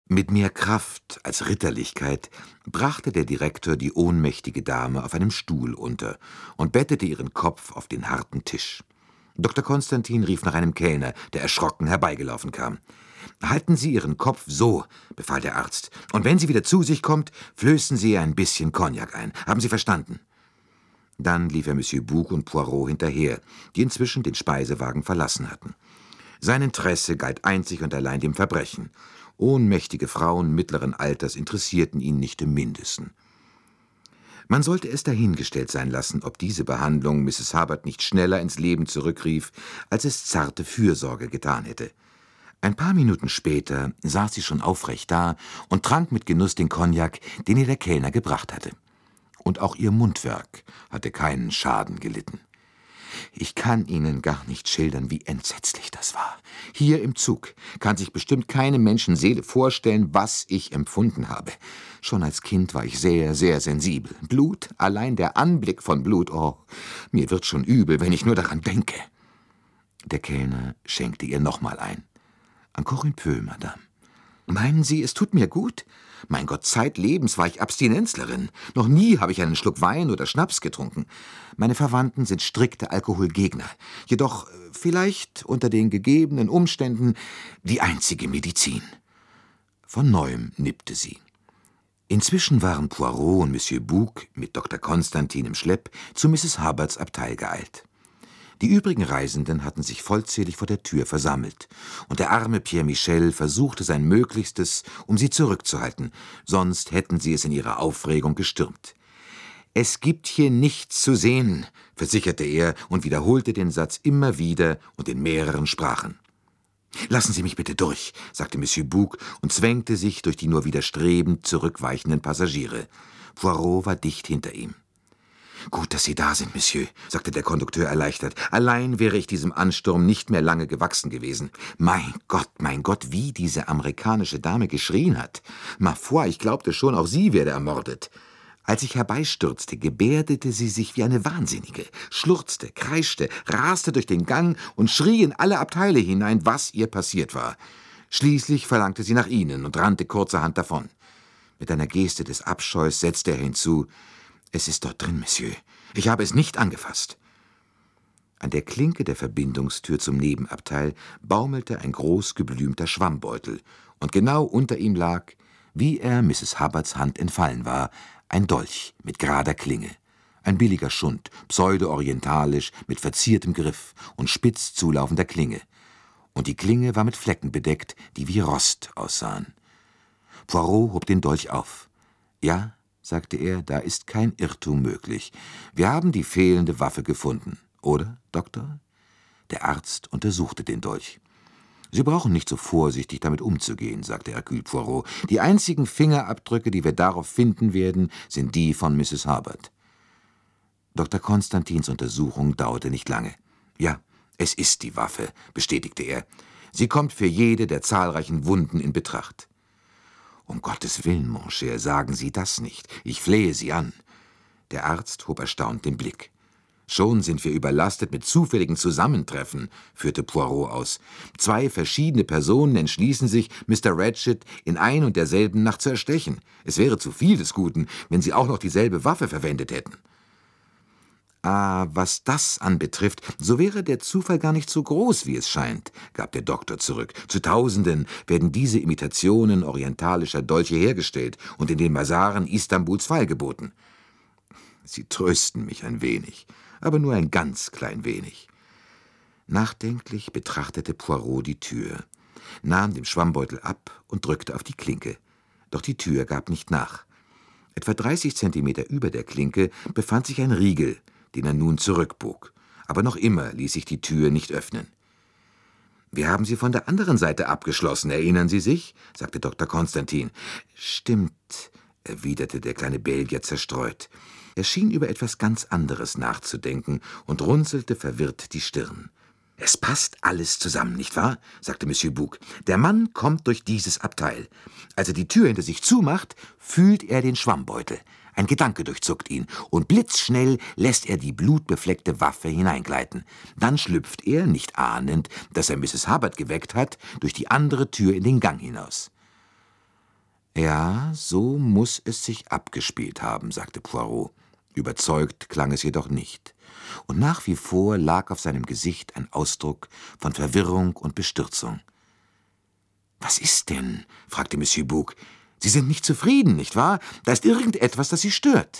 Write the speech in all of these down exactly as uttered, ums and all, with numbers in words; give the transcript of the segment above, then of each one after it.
Mit mehr Kraft als Ritterlichkeit brachte der Direktor die ohnmächtige Dame auf einem Stuhl unter und bettete ihren Kopf auf den harten Tisch. Doktor Konstantin rief nach einem Kellner, der erschrocken herbeigelaufen kam. »Halten Sie Ihren Kopf so«, befahl der Arzt, »und wenn sie wieder zu sich kommt, flößen Sie ihr ein bisschen Cognac ein. Haben Sie verstanden?« Dann lief er Monsieur Bouc und Poirot hinterher, die inzwischen den Speisewagen verlassen hatten. Sein Interesse galt einzig und allein dem Verbrechen. Ohnmächtige Frauen mittleren Alters interessierten ihn nicht im Mindesten. Man sollte es dahingestellt sein lassen, ob diese Behandlung Misses Hubbard nicht schneller ins Leben zurückrief, als es zarte Fürsorge getan hätte. Ein paar Minuten später saß sie schon aufrecht da und trank mit Genuss den Cognac, den ihr der Kellner gebracht hatte. Und auch ihr Mundwerk hatte keinen Schaden gelitten. Ich kann Ihnen gar nicht schildern, wie entsetzlich das war. Hier im Zug kann sich bestimmt keine Menschenseele vorstellen, was ich empfunden habe. Schon als Kind war ich sehr, sehr sensibel. Blut, allein der Anblick von Blut, oh, mir wird schon übel, wenn ich nur daran denke. Der Kellner schenkte ihr nochmal ein. »Encore un peu, Madame. Meinen Sie, es tut mir gut? Mein Gott, zeitlebens war ich Abstinenzlerin. Noch nie habe ich einen Schluck Wein oder Schnaps getrunken. Meine Verwandten sind strikte Alkoholgegner. Jedoch vielleicht unter den gegebenen Umständen die einzige Medizin.« Von neuem nippte sie. Inzwischen waren Poirot und Monsieur Bouc mit Doktor Konstantin im Schlepp zu Misses Hubbards Abteil geeilt. Die übrigen Reisenden hatten sich vollzählig vor der Tür versammelt, und der arme Pierre Michel versuchte sein Möglichstes, um sie zurückzuhalten, sonst hätten sie es in ihrer Aufregung gestürmt. »Es gibt hier nichts zu sehen«, versicherte er und wiederholte den Satz immer wieder und in mehreren Sprachen. »Lassen Sie mich bitte durch«, sagte Monsieur Bouc und zwängte sich durch die nur widerstrebend zurückweichenden Passagiere. Poirot war dicht hinter ihm. »Gut, dass Sie da sind, Monsieur«, sagte der Kondukteur erleichtert. »Allein wäre ich diesem Ansturm nicht mehr lange gewachsen gewesen. Mein Gott, mein Gott, wie diese amerikanische Dame geschrien hat. Ma foi, ich glaubte schon, auch sie werde ermordet. Als ich herbeistürzte, gebärdete sie sich wie eine Wahnsinnige, schluchzte, kreischte, raste durch den Gang und schrie in alle Abteile hinein, was ihr passiert war. Schließlich verlangte sie nach Ihnen und rannte kurzerhand davon. Mit einer Geste des Abscheus setzte er hinzu: »Es ist dort drin, Monsieur. Ich habe es nicht angefasst.« An der Klinke der Verbindungstür zum Nebenabteil baumelte ein groß geblümter Schwammbeutel, und genau unter ihm lag, wie er Misses Hubbards Hand entfallen war, ein Dolch mit gerader Klinge. Ein billiger Schund, pseudo-orientalisch, mit verziertem Griff und spitz zulaufender Klinge. Und die Klinge war mit Flecken bedeckt, die wie Rost aussahen. Poirot hob den Dolch auf. »Ja«, sagte er, »da ist kein Irrtum möglich. Wir haben die fehlende Waffe gefunden. Oder, Doktor?« Der Arzt untersuchte den Dolch. »Sie brauchen nicht so vorsichtig damit umzugehen«, sagte Hercule Poirot. »Die einzigen Fingerabdrücke, die wir darauf finden werden, sind die von Misses Hubbard.« Doktor Konstantins Untersuchung dauerte nicht lange. »Ja, es ist die Waffe«, bestätigte er. »Sie kommt für jede der zahlreichen Wunden in Betracht.« »Um Gottes Willen, mon cher, sagen Sie das nicht. Ich flehe Sie an.« Der Arzt hob erstaunt den Blick. »Schon sind wir überlastet mit zufälligen Zusammentreffen«, führte Poirot aus. »Zwei verschiedene Personen entschließen sich, Mister Ratchett in ein und derselben Nacht zu erstechen. Es wäre zu viel des Guten, wenn sie auch noch dieselbe Waffe verwendet hätten.« »Ah, was das anbetrifft, so wäre der Zufall gar nicht so groß, wie es scheint«, gab der Doktor zurück. »Zu Tausenden werden diese Imitationen orientalischer Dolche hergestellt und in den Basaren Istanbuls feilgeboten.« »Sie trösten mich ein wenig, aber nur ein ganz klein wenig.« Nachdenklich betrachtete Poirot die Tür, nahm den Schwammbeutel ab und drückte auf die Klinke. Doch die Tür gab nicht nach. Etwa dreißig Zentimeter über der Klinke befand sich ein Riegel, den er nun zurückbog. Aber noch immer ließ sich die Tür nicht öffnen. »Wir haben sie von der anderen Seite abgeschlossen, erinnern Sie sich?« sagte Doktor Konstantin. »Stimmt«, erwiderte der kleine Belgier zerstreut. Er schien über etwas ganz anderes nachzudenken und runzelte verwirrt die Stirn. »Es passt alles zusammen, nicht wahr?« sagte Monsieur Bouc. »Der Mann kommt durch dieses Abteil. Als er die Tür hinter sich zumacht, fühlt er den Schwammbeutel. Ein Gedanke durchzuckt ihn, und blitzschnell lässt er die blutbefleckte Waffe hineingleiten. Dann schlüpft er, nicht ahnend, dass er Misses Hubbard geweckt hat, durch die andere Tür in den Gang hinaus.« »Ja, so muß es sich abgespielt haben«, sagte Poirot. Überzeugt klang es jedoch nicht. Und nach wie vor lag auf seinem Gesicht ein Ausdruck von Verwirrung und Bestürzung. »Was ist denn?« fragte Monsieur Bouc. »Sie sind nicht zufrieden, nicht wahr? Da ist irgendetwas, das Sie stört.«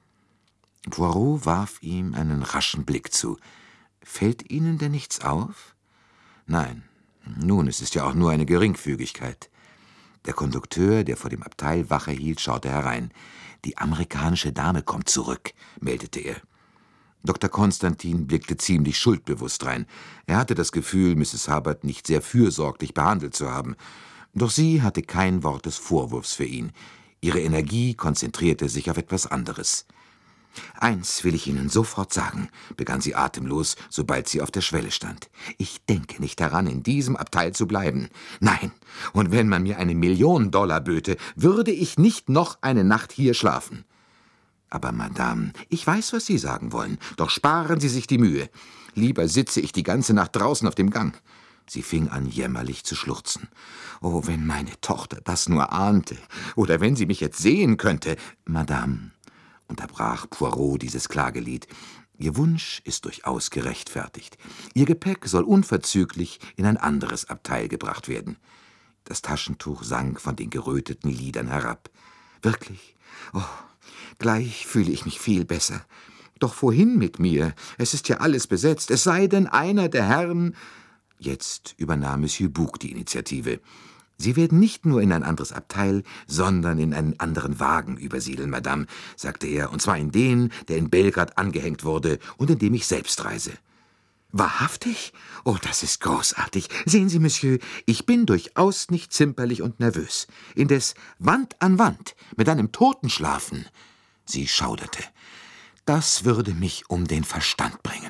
Poirot warf ihm einen raschen Blick zu. »Fällt Ihnen denn nichts auf?« »Nein. Nun, es ist ja auch nur eine Geringfügigkeit.« Der Kondukteur, der vor dem Abteil Wache hielt, schaute herein. »Die amerikanische Dame kommt zurück«, meldete er. Doktor Konstantin blickte ziemlich schuldbewusst rein. Er hatte das Gefühl, Misses Hubbard nicht sehr fürsorglich behandelt zu haben. Doch sie hatte kein Wort des Vorwurfs für ihn. Ihre Energie konzentrierte sich auf etwas anderes. »Eins will ich Ihnen sofort sagen«, begann sie atemlos, sobald sie auf der Schwelle stand. »Ich denke nicht daran, in diesem Abteil zu bleiben. Nein, und wenn man mir eine Million Dollar böte, würde ich nicht noch eine Nacht hier schlafen.« »Aber, Madame, ich weiß, was Sie sagen wollen, doch sparen Sie sich die Mühe. Lieber sitze ich die ganze Nacht draußen auf dem Gang.« Sie fing an, jämmerlich zu schluchzen. »Oh, wenn meine Tochter das nur ahnte, oder wenn sie mich jetzt sehen könnte.« »Madame«, unterbrach Poirot dieses Klagelied, »Ihr Wunsch ist durchaus gerechtfertigt. Ihr Gepäck soll unverzüglich in ein anderes Abteil gebracht werden.« Das Taschentuch sank von den geröteten Lidern herab. »Wirklich? Oh, gleich fühle ich mich viel besser. Doch wohin mit mir? Es ist ja alles besetzt, es sei denn, einer der Herren...« Jetzt übernahm Monsieur Bouc die Initiative. »Sie werden nicht nur in ein anderes Abteil, sondern in einen anderen Wagen übersiedeln, Madame«, sagte er, »und zwar in den, der in Belgrad angehängt wurde und in dem ich selbst reise.« »Wahrhaftig? Oh, das ist großartig. Sehen Sie, Monsieur, ich bin durchaus nicht zimperlich und nervös. Indes Wand an Wand, mit einem Toten schlafen.« Sie schauderte. »Das würde mich um den Verstand bringen.«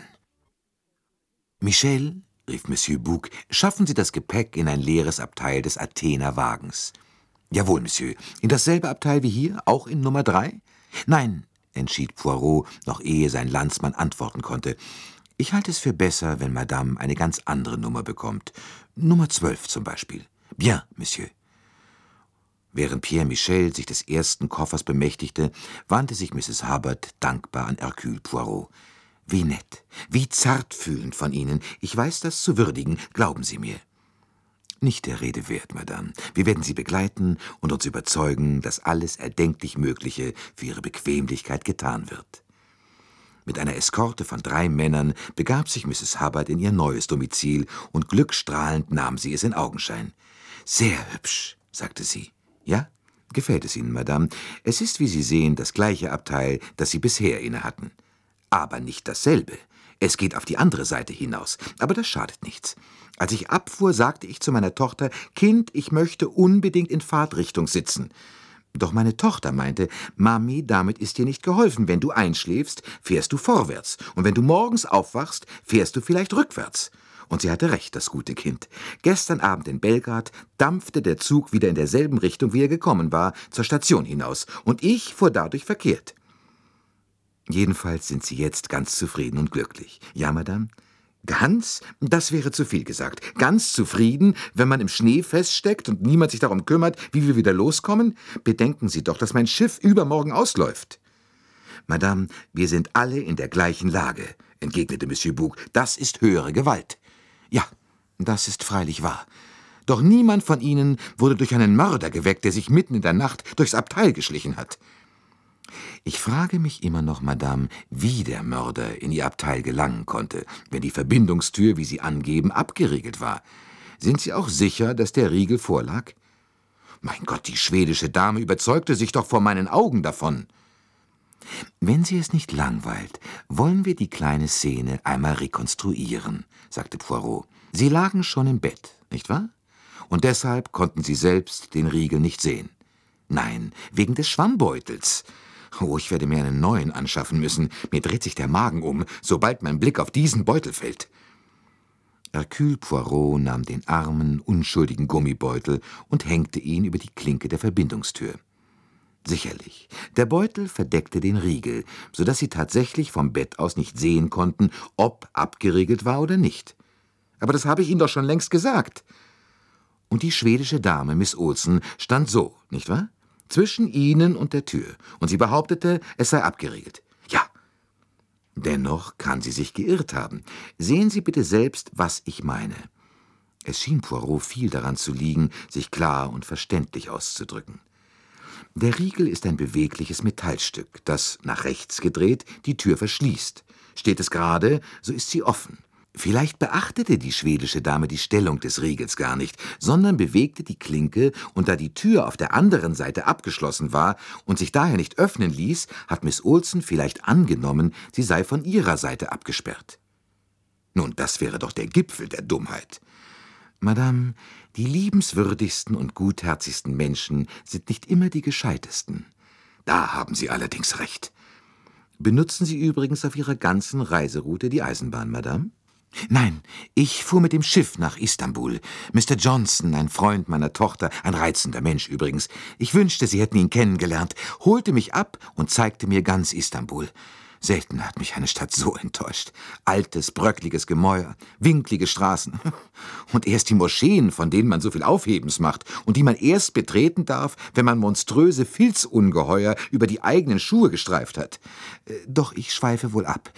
»Michel«, rief Monsieur Bouc, »schaffen Sie das Gepäck in ein leeres Abteil des Athener Wagens.« »Jawohl, Monsieur. In dasselbe Abteil wie hier, auch in Nummer drei?« »Nein«, entschied Poirot, noch ehe sein Landsmann antworten konnte. »Ich halte es für besser, wenn Madame eine ganz andere Nummer bekommt. Nummer zwölf zum Beispiel.« »Bien, Monsieur.« Während Pierre Michel sich des ersten Koffers bemächtigte, wandte sich Misses Hubbard dankbar an Hercule Poirot. »Wie nett, wie zartfühlend von Ihnen. Ich weiß das zu würdigen, glauben Sie mir.« »Nicht der Rede wert, Madame. Wir werden Sie begleiten und uns überzeugen, dass alles erdenklich Mögliche für Ihre Bequemlichkeit getan wird.« Mit einer Eskorte von drei Männern begab sich Misses Hubbard in ihr neues Domizil, und glückstrahlend nahm sie es in Augenschein. »Sehr hübsch«, sagte sie. »Ja? Gefällt es Ihnen, Madame? Es ist, wie Sie sehen, das gleiche Abteil, das Sie bisher innehatten. Aber nicht dasselbe. Es geht auf die andere Seite hinaus. Aber das schadet nichts. Als ich abfuhr, sagte ich zu meiner Tochter, »Kind, ich möchte unbedingt in Fahrtrichtung sitzen.« Doch meine Tochter meinte, »Mami, damit ist dir nicht geholfen. Wenn du einschläfst, fährst du vorwärts. Und wenn du morgens aufwachst, fährst du vielleicht rückwärts.« Und sie hatte recht, das gute Kind. Gestern Abend in Belgrad dampfte der Zug wieder in derselben Richtung, wie er gekommen war, zur Station hinaus. Und ich fuhr dadurch verkehrt. »Jedenfalls sind Sie jetzt ganz zufrieden und glücklich. Ja, Madame?« »Ganz? Das wäre zu viel gesagt. Ganz zufrieden, wenn man im Schnee feststeckt und niemand sich darum kümmert, wie wir wieder loskommen? Bedenken Sie doch, dass mein Schiff übermorgen ausläuft.« »Madame, wir sind alle in der gleichen Lage«, entgegnete Monsieur Bouc. »Das ist höhere Gewalt.« »Ja, das ist freilich wahr. Doch niemand von Ihnen wurde durch einen Mörder geweckt, der sich mitten in der Nacht durchs Abteil geschlichen hat.« »Ich frage mich immer noch, Madame, wie der Mörder in Ihr Abteil gelangen konnte, wenn die Verbindungstür, wie Sie angeben, abgeriegelt war. Sind Sie auch sicher, dass der Riegel vorlag?« »Mein Gott, die schwedische Dame überzeugte sich doch vor meinen Augen davon.« »Wenn Sie es nicht langweilt, wollen wir die kleine Szene einmal rekonstruieren«, sagte Poirot. »Sie lagen schon im Bett, nicht wahr? Und deshalb konnten Sie selbst den Riegel nicht sehen. Nein, wegen des Schwammbeutels. Oh, ich werde mir einen neuen anschaffen müssen. Mir dreht sich der Magen um, sobald mein Blick auf diesen Beutel fällt.« Hercule Poirot nahm den armen, unschuldigen Gummibeutel und hängte ihn über die Klinke der Verbindungstür. Sicherlich, der Beutel verdeckte den Riegel, so dass sie tatsächlich vom Bett aus nicht sehen konnten, ob abgeriegelt war oder nicht. »Aber das habe ich Ihnen doch schon längst gesagt.« Und die schwedische Dame, Miss Olsen, stand so, nicht wahr? Zwischen ihnen und der Tür. Und sie behauptete, es sei abgeriegelt. Ja. Dennoch kann sie sich geirrt haben. Sehen Sie bitte selbst, was ich meine. Es schien Poirot viel daran zu liegen, sich klar und verständlich auszudrücken. Der Riegel ist ein bewegliches Metallstück, das, nach rechts gedreht, die Tür verschließt. Steht es gerade, so ist sie offen. Vielleicht beachtete die schwedische Dame die Stellung des Riegels gar nicht, sondern bewegte die Klinke, und da die Tür auf der anderen Seite abgeschlossen war und sich daher nicht öffnen ließ, hat Miss Olsen vielleicht angenommen, sie sei von ihrer Seite abgesperrt. Nun, das wäre doch der Gipfel der Dummheit. Madame, die liebenswürdigsten und gutherzigsten Menschen sind nicht immer die gescheitesten. Da haben Sie allerdings recht. Benutzen Sie übrigens auf Ihrer ganzen Reiseroute die Eisenbahn, Madame? Nein, ich fuhr mit dem Schiff nach Istanbul. Mister Johnson, ein Freund meiner Tochter, ein reizender Mensch übrigens. Ich wünschte, Sie hätten ihn kennengelernt, holte mich ab und zeigte mir ganz Istanbul. Selten hat mich eine Stadt so enttäuscht. Altes, bröckliges Gemäuer, winklige Straßen. Und erst die Moscheen, von denen man so viel Aufhebens macht und die man erst betreten darf, wenn man monströse Filzungeheuer über die eigenen Schuhe gestreift hat. Doch ich schweife wohl ab.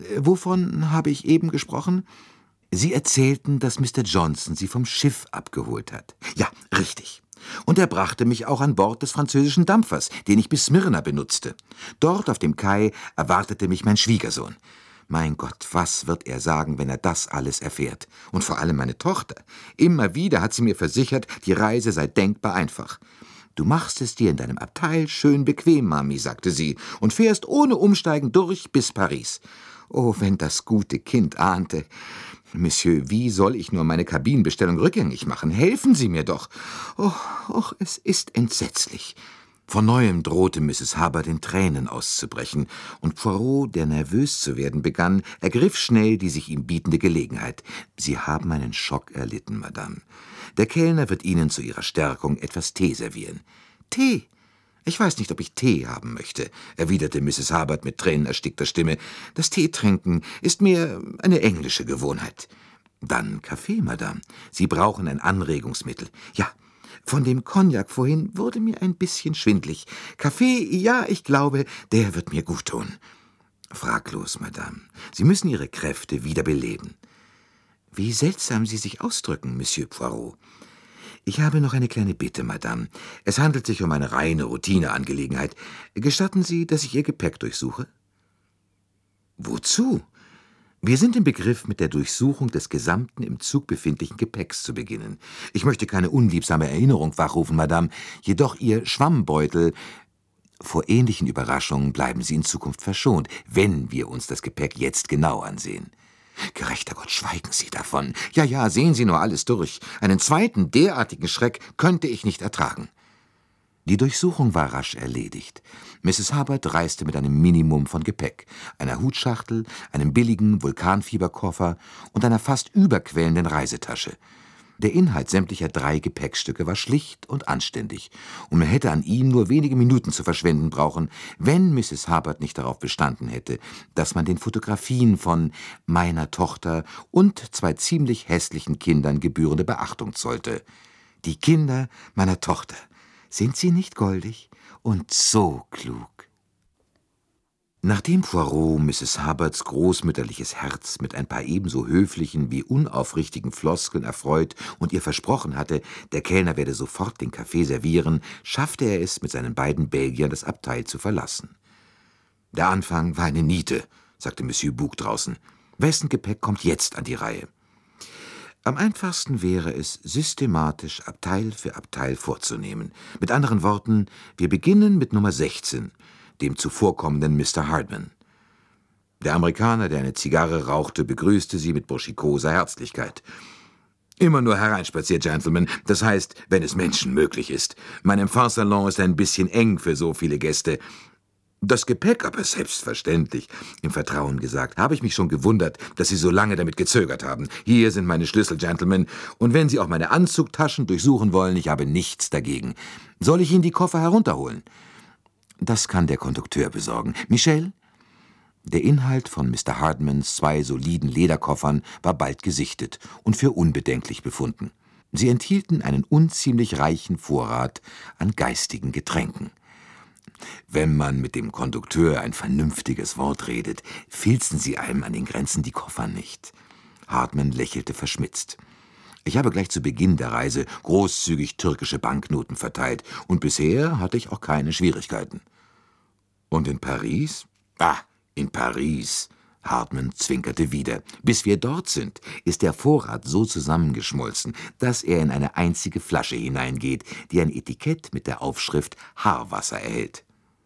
Wovon habe ich eben gesprochen? Sie erzählten, dass Mister Johnson Sie vom Schiff abgeholt hat. Ja, richtig. Und er brachte mich auch an Bord des französischen Dampfers, den ich bis Smyrna benutzte. Dort auf dem Kai erwartete mich mein Schwiegersohn. Mein Gott, was wird er sagen, wenn er das alles erfährt? Und vor allem meine Tochter. Immer wieder hat sie mir versichert, die Reise sei denkbar einfach. »Du machst es dir in deinem Abteil schön bequem, Mami«, sagte sie, »und fährst ohne Umsteigen durch bis Paris.« Oh, wenn das gute Kind ahnte. »Monsieur, wie soll ich nur meine Kabinenbestellung rückgängig machen? Helfen Sie mir doch!« »Oh, oh, es ist entsetzlich!« Von neuem drohte Misses Hubbard in Tränen auszubrechen, und Poirot, der nervös zu werden begann, ergriff schnell die sich ihm bietende Gelegenheit. »Sie haben einen Schock erlitten, Madame. Der Kellner wird Ihnen zu Ihrer Stärkung etwas Tee servieren.« »Tee? Ich weiß nicht, ob ich Tee haben möchte«, erwiderte Misses Hubbard mit tränenerstickter Stimme. »Das Teetrinken ist mehr eine englische Gewohnheit.« »Dann Kaffee, Madame. Sie brauchen ein Anregungsmittel.« »Ja, von dem Cognac vorhin wurde mir ein bisschen schwindlig. Kaffee, ja, ich glaube, der wird mir gut tun.« »Fraglos, Madame. Sie müssen Ihre Kräfte wiederbeleben.« »Wie seltsam Sie sich ausdrücken, Monsieur Poirot.« »Ich habe noch eine kleine Bitte, Madame. Es handelt sich um eine reine Routineangelegenheit. Gestatten Sie, dass ich Ihr Gepäck durchsuche?« »Wozu?« »Wir sind im Begriff, mit der Durchsuchung des gesamten im Zug befindlichen Gepäcks zu beginnen. Ich möchte keine unliebsame Erinnerung wachrufen, Madame, jedoch Ihr Schwammbeutel. Vor ähnlichen Überraschungen bleiben Sie in Zukunft verschont, wenn wir uns das Gepäck jetzt genau ansehen.« »Gerechter Gott, schweigen Sie davon. Ja, ja, sehen Sie nur alles durch. Einen zweiten derartigen Schreck könnte ich nicht ertragen.« Die Durchsuchung war rasch erledigt. Misses Hubbard reiste mit einem Minimum von Gepäck, einer Hutschachtel, einem billigen Vulkanfieberkoffer und einer fast überquellenden Reisetasche. Der Inhalt sämtlicher drei Gepäckstücke war schlicht und anständig, und man hätte an ihm nur wenige Minuten zu verschwenden brauchen, wenn Misses Hubbard nicht darauf bestanden hätte, dass man den Fotografien von meiner Tochter und zwei ziemlich hässlichen Kindern gebührende Beachtung zollte. Die Kinder meiner Tochter. Sind sie nicht goldig und so klug? Nachdem Poirot Misses Hubbards großmütterliches Herz mit ein paar ebenso höflichen wie unaufrichtigen Floskeln erfreut und ihr versprochen hatte, der Kellner werde sofort den Kaffee servieren, schaffte er es, mit seinen beiden Belgiern das Abteil zu verlassen. »Der Anfang war eine Niete«, sagte Monsieur Bouc draußen. »Wessen Gepäck kommt jetzt an die Reihe?« Am einfachsten wäre es, systematisch Abteil für Abteil vorzunehmen. Mit anderen Worten, wir beginnen mit Nummer sechzehn, dem zuvorkommenden Mister Hardman. Der Amerikaner, der eine Zigarre rauchte, begrüßte sie mit burschikoser Herzlichkeit. »Immer nur hereinspaziert, Gentlemen, das heißt, wenn es Menschen möglich ist. Mein Empfangssalon ist ein bisschen eng für so viele Gäste. Das Gepäck aber selbstverständlich. Im Vertrauen gesagt, habe ich mich schon gewundert, dass Sie so lange damit gezögert haben. Hier sind meine Schlüssel, Gentlemen, und wenn Sie auch meine Anzugtaschen durchsuchen wollen, ich habe nichts dagegen. Soll ich Ihnen die Koffer herunterholen?« »Das kann der Kondukteur besorgen. Michel?« Der Inhalt von Mister Hardmans zwei soliden Lederkoffern war bald gesichtet und für unbedenklich befunden. Sie enthielten einen unziemlich reichen Vorrat an geistigen Getränken. Wenn man mit dem Kondukteur ein vernünftiges Wort redet, filzen sie einem an den Grenzen die Koffer nicht. Hartmann lächelte verschmitzt. Ich habe gleich zu Beginn der Reise großzügig türkische Banknoten verteilt, und bisher hatte ich auch keine Schwierigkeiten. Und in Paris? Ah, in Paris. Hartmann zwinkerte wieder. Bis wir dort sind, ist der Vorrat so zusammengeschmolzen, dass er in eine einzige Flasche hineingeht, die ein Etikett mit der Aufschrift Haarwasser erhält.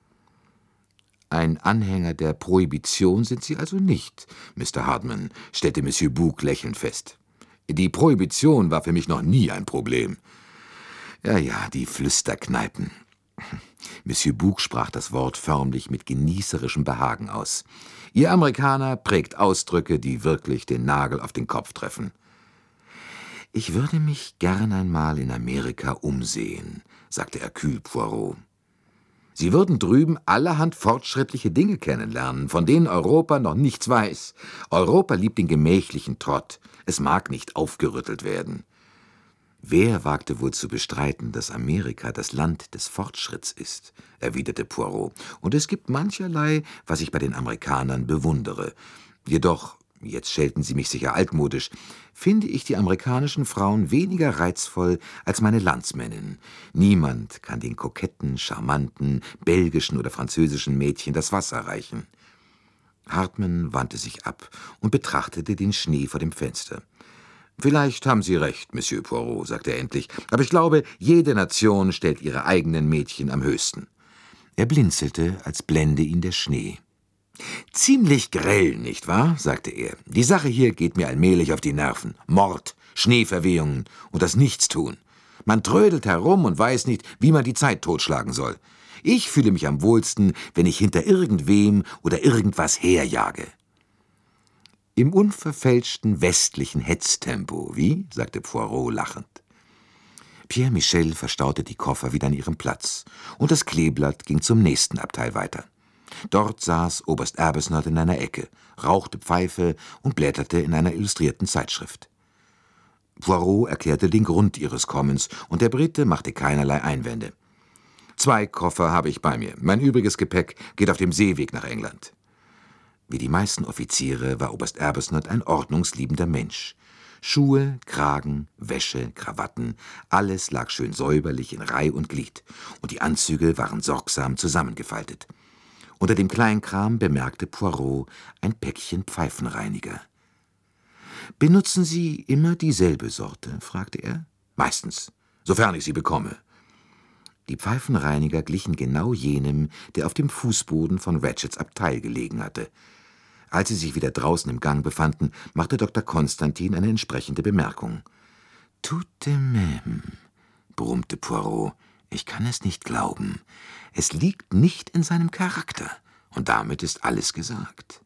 Ein Anhänger der Prohibition sind Sie also nicht, Mister Hartmann, stellte Monsieur Bouc lächelnd fest. Die Prohibition war für mich noch nie ein Problem. Ja, ja, die Flüsterkneipen. Monsieur Bouc sprach das Wort förmlich mit genießerischem Behagen aus. Ihr Amerikaner prägt Ausdrücke, die wirklich den Nagel auf den Kopf treffen. »Ich würde mich gern einmal in Amerika umsehen«, sagte Hercule Poirot. »Sie würden drüben allerhand fortschrittliche Dinge kennenlernen, von denen Europa noch nichts weiß. Europa liebt den gemächlichen Trott. Es mag nicht aufgerüttelt werden.« »Wer wagte wohl zu bestreiten, dass Amerika das Land des Fortschritts ist?« erwiderte Poirot. »Und es gibt mancherlei, was ich bei den Amerikanern bewundere. Jedoch, jetzt schelten Sie mich sicher altmodisch, finde ich die amerikanischen Frauen weniger reizvoll als meine Landsmänninnen. Niemand kann den koketten, charmanten, belgischen oder französischen Mädchen das Wasser reichen.« Hartmann wandte sich ab und betrachtete den Schnee vor dem Fenster. »Vielleicht haben Sie recht, Monsieur Poirot«, sagte er endlich, »aber ich glaube, jede Nation stellt ihre eigenen Mädchen am höchsten.« Er blinzelte, als blende ihn der Schnee. »Ziemlich grell, nicht wahr?«, sagte er. »Die Sache hier geht mir allmählich auf die Nerven. Mord, Schneeverwehungen und das Nichtstun. Man trödelt herum und weiß nicht, wie man die Zeit totschlagen soll. Ich fühle mich am wohlsten, wenn ich hinter irgendwem oder irgendwas herjage.« »Im unverfälschten westlichen Hetztempo, wie?«, sagte Poirot lachend. Pierre Michel verstaute die Koffer wieder an ihrem Platz, und das Kleeblatt ging zum nächsten Abteil weiter. Dort saß Oberst Arbuthnot in einer Ecke, rauchte Pfeife und blätterte in einer illustrierten Zeitschrift. Poirot erklärte den Grund ihres Kommens, und der Brite machte keinerlei Einwände. »Zwei Koffer habe ich bei mir. Mein übriges Gepäck geht auf dem Seeweg nach England.« Wie die meisten Offiziere war Oberst Arbuthnot ein ordnungsliebender Mensch. Schuhe, Kragen, Wäsche, Krawatten, alles lag schön säuberlich in Reih und Glied, und die Anzüge waren sorgsam zusammengefaltet. Unter dem Kleinkram bemerkte Poirot ein Päckchen Pfeifenreiniger. »Benutzen Sie immer dieselbe Sorte?«, fragte er. »Meistens, sofern ich sie bekomme.« Die Pfeifenreiniger glichen genau jenem, der auf dem Fußboden von Ratchets Abteil gelegen hatte. Als sie sich wieder draußen im Gang befanden, machte Doktor Konstantin eine entsprechende Bemerkung. »Tout de même«, brummte Poirot, »ich kann es nicht glauben. Es liegt nicht in seinem Charakter, und damit ist alles gesagt.«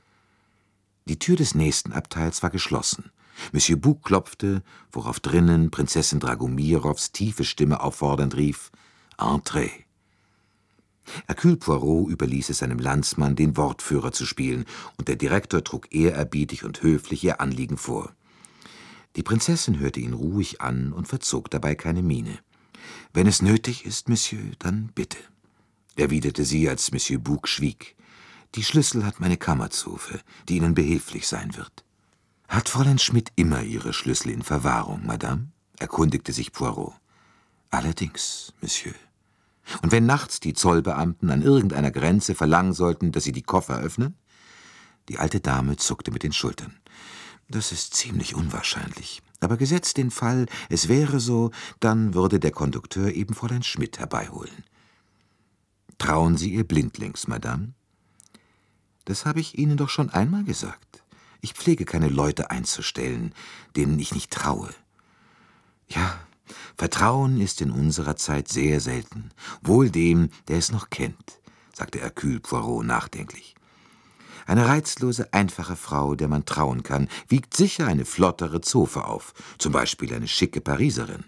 Die Tür des nächsten Abteils war geschlossen. Monsieur Bouc klopfte, worauf drinnen Prinzessin Dragomirows tiefe Stimme auffordernd rief, »Entrez!« Hercule Poirot überließ es seinem Landsmann, den Wortführer zu spielen, und der Direktor trug ehrerbietig und höflich ihr Anliegen vor. Die Prinzessin hörte ihn ruhig an und verzog dabei keine Miene. »Wenn es nötig ist, Monsieur, dann bitte«, erwiderte sie, als Monsieur Bouc schwieg. »Die Schlüssel hat meine Kammerzofe, die Ihnen behilflich sein wird.« »Hat Fräulein Schmidt immer ihre Schlüssel in Verwahrung, Madame?«, erkundigte sich Poirot. »Allerdings, Monsieur. Und wenn nachts die Zollbeamten an irgendeiner Grenze verlangen sollten, dass sie die Koffer öffnen?« Die alte Dame zuckte mit den Schultern. »Das ist ziemlich unwahrscheinlich. Aber gesetzt den Fall, es wäre so, dann würde der Kondukteur eben Fräulein Schmidt herbeiholen.« »Trauen Sie ihr blindlings, Madame?« »Das habe ich Ihnen doch schon einmal gesagt. Ich pflege keine Leute einzustellen, denen ich nicht traue.« »Ja, Vertrauen ist in unserer Zeit sehr selten, wohl dem, der es noch kennt«, sagte Hercule Poirot nachdenklich. »Eine reizlose, einfache Frau, der man trauen kann, wiegt sicher eine flottere Zofe auf, zum Beispiel eine schicke Pariserin.«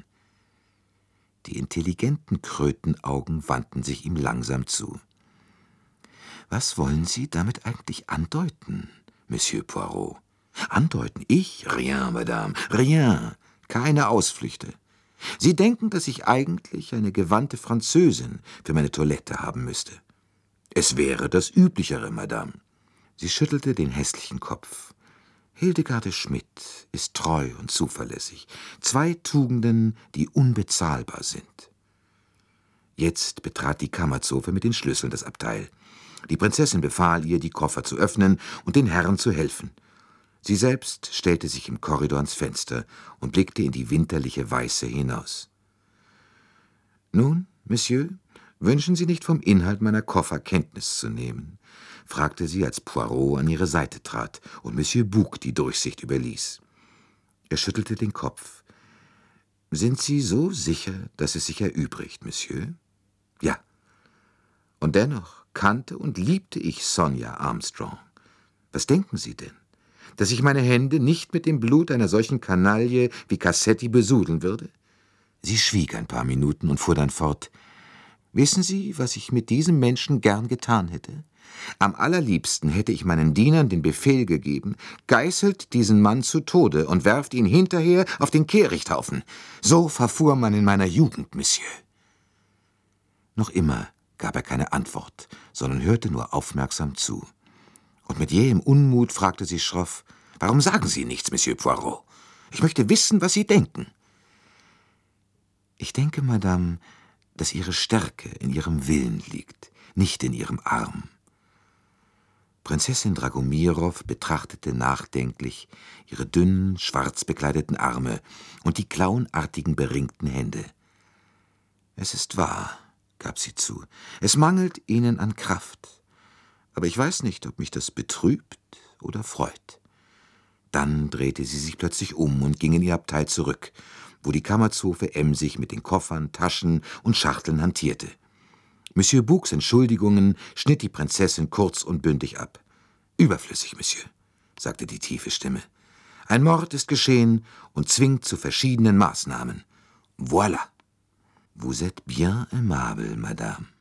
Die intelligenten Krötenaugen wandten sich ihm langsam zu. »Was wollen Sie damit eigentlich andeuten, Monsieur Poirot?« »Andeuten? Ich? Rien, Madame, rien. keine Ausflüchte. Sie denken, dass ich eigentlich eine gewandte Französin für meine Toilette haben müsste. Es wäre das Üblichere, Madame. Sie schüttelte den hässlichen Kopf. Hildegarde Schmidt ist treu und zuverlässig. Zwei Tugenden, die unbezahlbar sind. Jetzt betrat die Kammerzofe mit den Schlüsseln das Abteil. Die Prinzessin befahl ihr, die Koffer zu öffnen und den Herren zu helfen. Sie selbst stellte sich im Korridor ans Fenster und blickte in die winterliche Weiße hinaus. »Nun, Monsieur, wünschen Sie nicht vom Inhalt meiner Koffer Kenntnis zu nehmen?« fragte sie, als Poirot an ihre Seite trat und Monsieur Bouc die Durchsicht überließ. Er schüttelte den Kopf. »Sind Sie so sicher, dass es sich erübrigt, Monsieur?« »Ja. Und dennoch kannte und liebte ich Sonja Armstrong. Was denken Sie denn? Dass ich meine Hände nicht mit dem Blut einer solchen Kanaille wie Cassetti besudeln würde?« Sie schwieg ein paar Minuten und fuhr dann fort. »Wissen Sie, was ich mit diesem Menschen gern getan hätte? Am allerliebsten hätte ich meinen Dienern den Befehl gegeben, geißelt diesen Mann zu Tode und werft ihn hinterher auf den Kehrichthaufen. So verfuhr man in meiner Jugend, Monsieur.« Noch immer gab er keine Antwort, sondern hörte nur aufmerksam zu. Und mit jähem Unmut fragte sie schroff, »Warum sagen Sie nichts, Monsieur Poirot? Ich möchte wissen, was Sie denken.« »Ich denke, Madame, dass Ihre Stärke in Ihrem Willen liegt, nicht in Ihrem Arm.« Prinzessin Dragomirow betrachtete nachdenklich ihre dünnen, schwarz bekleideten Arme und die klauenartigen, beringten Hände. »Es ist wahr«, gab sie zu, »es mangelt Ihnen an Kraft. Aber ich weiß nicht, ob mich das betrübt oder freut.« Dann drehte sie sich plötzlich um und ging in ihr Abteil zurück, wo die Kammerzofe emsig mit den Koffern, Taschen und Schachteln hantierte. Monsieur Boucs Entschuldigungen schnitt die Prinzessin kurz und bündig ab. »Überflüssig, Monsieur«, sagte die tiefe Stimme. »Ein Mord ist geschehen und zwingt zu verschiedenen Maßnahmen. Voilà. Vous êtes bien aimable, Madame.«